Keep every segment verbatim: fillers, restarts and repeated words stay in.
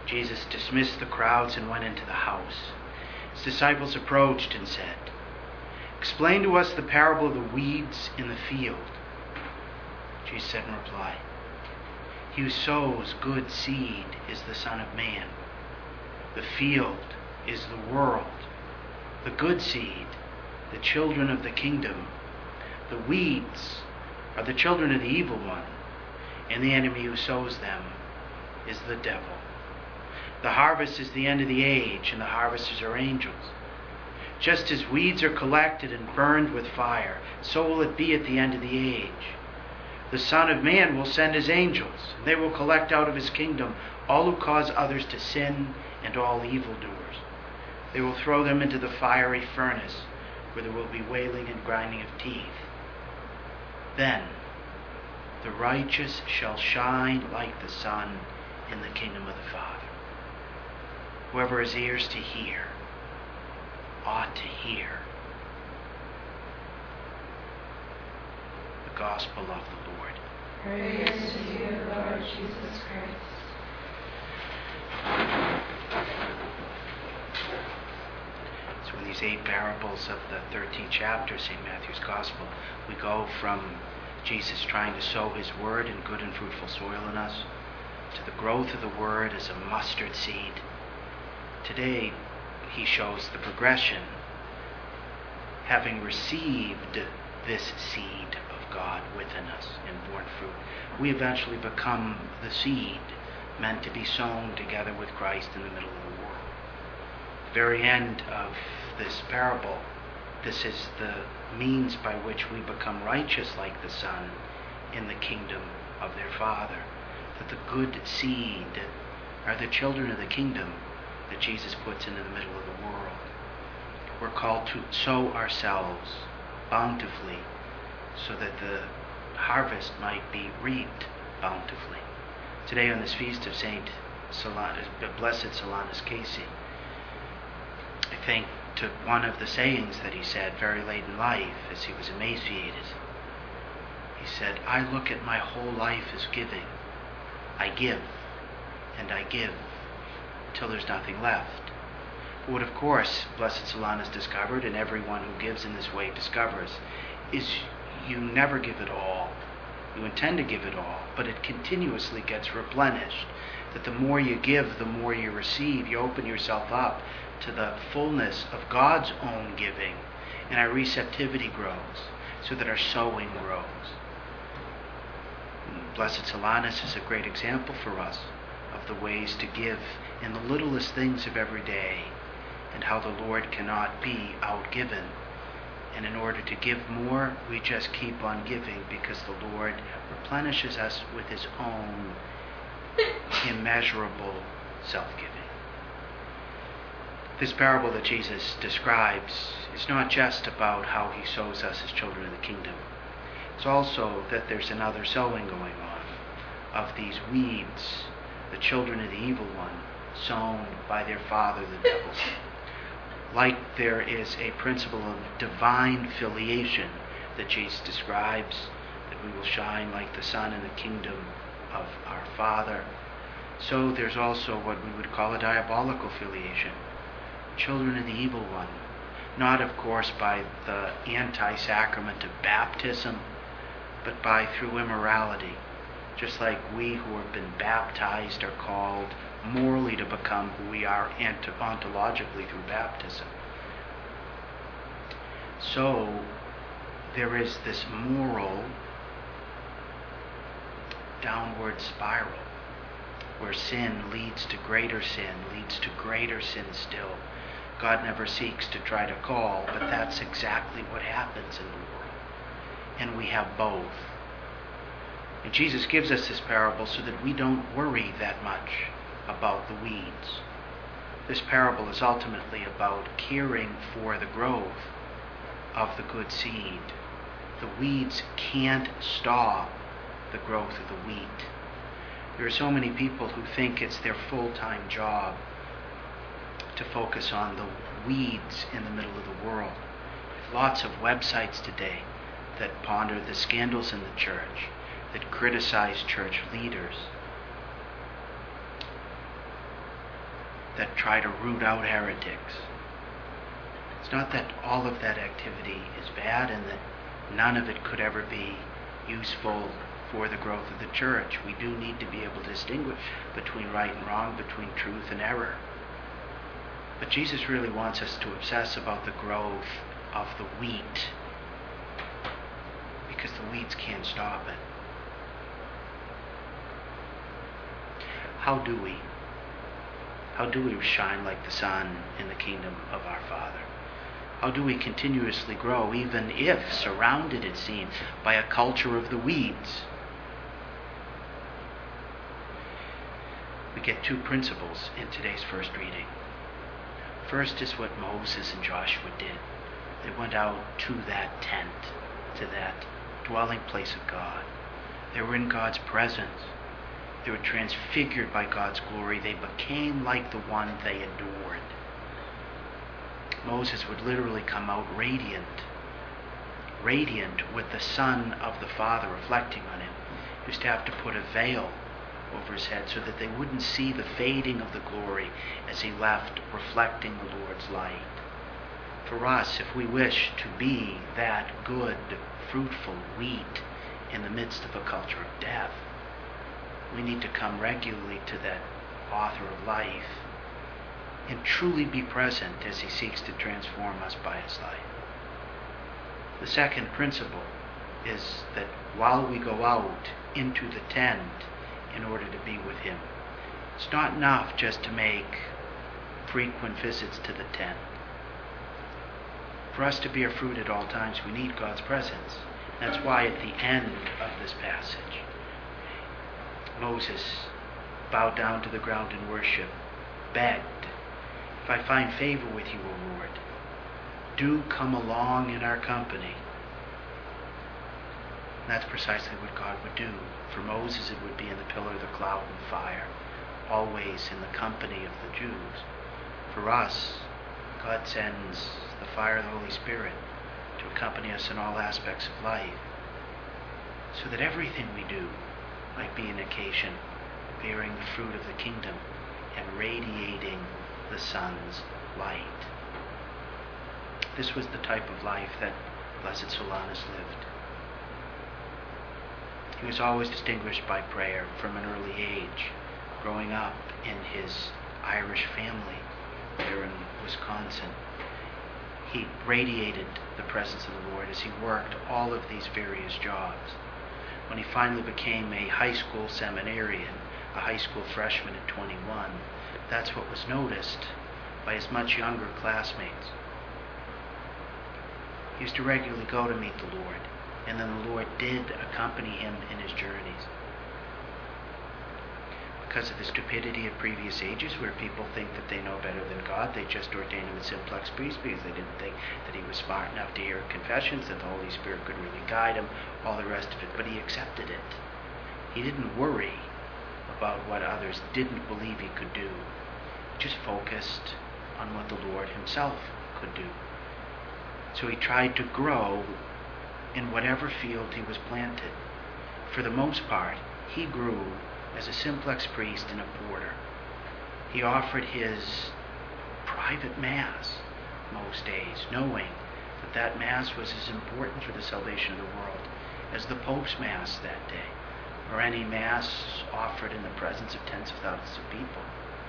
Jesus dismissed the crowds and went into the house. His disciples approached and said, "Explain to us the parable of the weeds in the field." Jesus said in reply, "He who sows good seed is the Son of Man. The field is the world. The good seed, the children of the kingdom. The weeds are the children of the evil one, and the enemy who sows them is the devil. The harvest is the end of the age, and the harvesters are angels. Just as weeds are collected and burned with fire, so will it be at the end of the age. The Son of Man will send his angels, and they will collect out of his kingdom all who cause others to sin and all evildoers. They will throw them into the fiery furnace, where there will be wailing and grinding of teeth. Then the righteous shall shine like the sun in the kingdom of the Father. Whoever has ears to hear ought to hear the gospel of the Lord." Praise to you, Lord Jesus Christ. So in these eight parables of the thirteenth chapter of Saint Matthew's Gospel, we go from Jesus trying to sow his word in good and fruitful soil in us, to the growth of the word as a mustard seed. Today, he shows the progression. Having received this seed of God within us and borne fruit, we eventually become the seed meant to be sown together with Christ in the middle of the world. The very end of this parable, this is the means by which we become righteous like the Son in the kingdom of their Father. That the good seed are the children of the kingdom that Jesus puts into the middle of the world. We're called to sow ourselves bountifully so that the harvest might be reaped bountifully. Today on this feast of Saint Solanus, Blessed Solanus Casey, I think to one of the sayings that he said very late in life as he was emaciated. He said, "I look at my whole life as giving. I give and I give until there's nothing left." But what, of course, Blessed Solanus discovered, and everyone who gives in this way discovers, is you never give it all. You intend to give it all, but it continuously gets replenished. That the more you give, the more you receive. You open yourself up to the fullness of God's own giving, and our receptivity grows, so that our sowing grows. Blessed Solanus is a great example for us of the ways to give in the littlest things of every day, and how the Lord cannot be outgiven. And in order to give more, we just keep on giving, because the Lord replenishes us with his own immeasurable self-giving. This parable that Jesus describes is not just about how he sows us as children of the kingdom. It's also that there's another sowing going on of these weeds, the children of the evil one, sown by their father, the devil. Like there is a principle of divine filiation that Jesus describes, that we will shine like the sun in the kingdom of our Father, so there's also what we would call a diabolical filiation, children of the evil one. Not, of course, by the anti-sacrament of baptism, but by through immorality. Just like we who have been baptized are called morally to become who we are ontologically through baptism. So there is this moral downward spiral where sin leads to greater sin, leads to greater sin still. God never seeks to try to call, but that's exactly what happens in the world. And we have both. And Jesus gives us this parable so that we don't worry that much about the weeds. This parable is ultimately about caring for the growth of the good seed. The weeds can't stop the growth of the wheat. There are so many people who think it's their full-time job to focus on the weeds in the middle of the world. There's lots of websites today that ponder the scandals in the church, that criticize church leaders. that try to root out heretics. It's not that all of that activity is bad and that none of it could ever be useful for the growth of the church. We do need to be able to distinguish between right and wrong, between truth and error. But Jesus really wants us to obsess about the growth of the wheat, because the weeds can't stop it. How do we? How do we shine like the sun in the kingdom of our Father? How do we continuously grow, even if surrounded, it seems, by a culture of the weeds? We get two principles in today's first reading. First is what Moses and Joshua did. They went out to that tent, to that dwelling place of God. They were in God's presence. They were transfigured by God's glory. They became like the one they adored. Moses would literally come out radiant, radiant with the sun of the Father reflecting on him. He used to have to put a veil over his head so that they wouldn't see the fading of the glory as he left, reflecting the Lord's light. For us, if we wish to be that good, fruitful wheat in the midst of a culture of death, we need to come regularly to that author of life and truly be present as he seeks to transform us by his life. The second principle is that while we go out into the tent in order to be with him, it's not enough just to make frequent visits to the tent. For us to bear fruit at all times, we need God's presence. That's why at the end of this passage, Moses bowed down to the ground in worship, begged, "If I find favor with you, O Lord, do come along in our company." And that's precisely what God would do. For Moses, it would be in the pillar of the cloud and fire, always in the company of the Jews. For us, God sends the fire of the Holy Spirit to accompany us in all aspects of life, so that everything we do might be an occasion bearing the fruit of the kingdom and radiating the sun's light. This was the type of life that Blessed Solanus lived. He was always distinguished by prayer from an early age, growing up in his Irish family there in Wisconsin. He radiated the presence of the Lord as he worked all of these various jobs. When he finally became a high school seminarian, a high school freshman at twenty-one, that's what was noticed by his much younger classmates. He used to regularly go to meet the Lord, and then the Lord did accompany him in his journeys. Because of the stupidity of previous ages, where people think that they know better than God, they just ordained him a simplex priest because they didn't think that he was smart enough to hear confessions, that the Holy Spirit could really guide him, all the rest of it. But he accepted it. He didn't worry about what others didn't believe he could do. He just focused on what the Lord himself could do. So he tried to grow in whatever field he was planted. For the most part, he grew as a simplex priest and a porter. He offered his private Mass most days, knowing that that Mass was as important for the salvation of the world as the Pope's Mass that day, or any Mass offered in the presence of tens of thousands of people.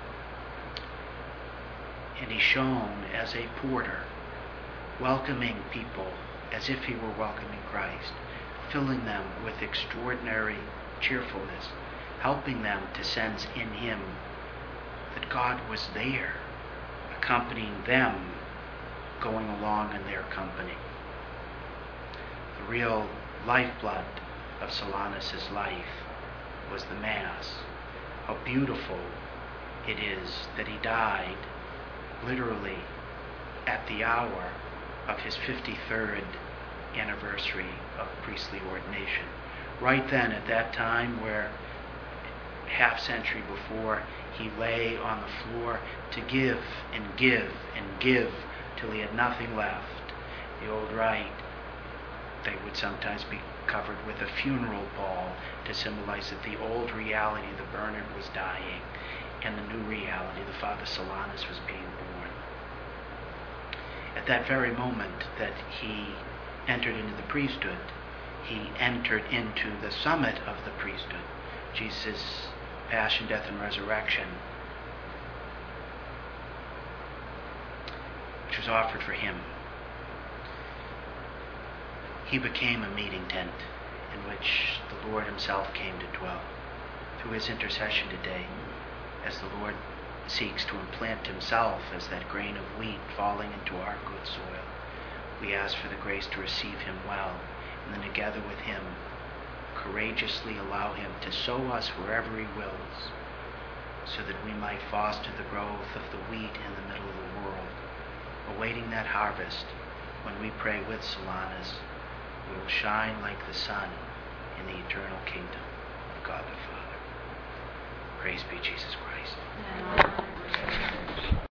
And he shone as a porter, welcoming people as if he were welcoming Christ, filling them with extraordinary cheerfulness, helping them to sense in him that God was there, accompanying them, going along in their company. The real lifeblood of Solanus' life was the Mass. How beautiful it is that he died literally at the hour of his fifty-third anniversary of priestly ordination. Right then, at that time where half century before he lay on the floor to give and give and give till he had nothing left. The old rite, they would sometimes be covered with a funeral pall to symbolize that the old reality, the Bernard, was dying, and the new reality, the Father Solanus, was being born. At that very moment that he entered into the priesthood, he entered into the summit of the priesthood, Jesus' passion, death, and resurrection, which was offered for him. He became a meeting tent in which the Lord himself came to dwell. Through his intercession today, as the Lord seeks to implant himself as that grain of wheat falling into our good soil, we ask for the grace to receive him well, and then together with him, courageously allow him to sow us wherever he wills, so that we might foster the growth of the wheat in the middle of the world, awaiting that harvest when we pray with Solanus, we will shine like the sun in the eternal kingdom of God the Father. Praise be Jesus Christ. Amen.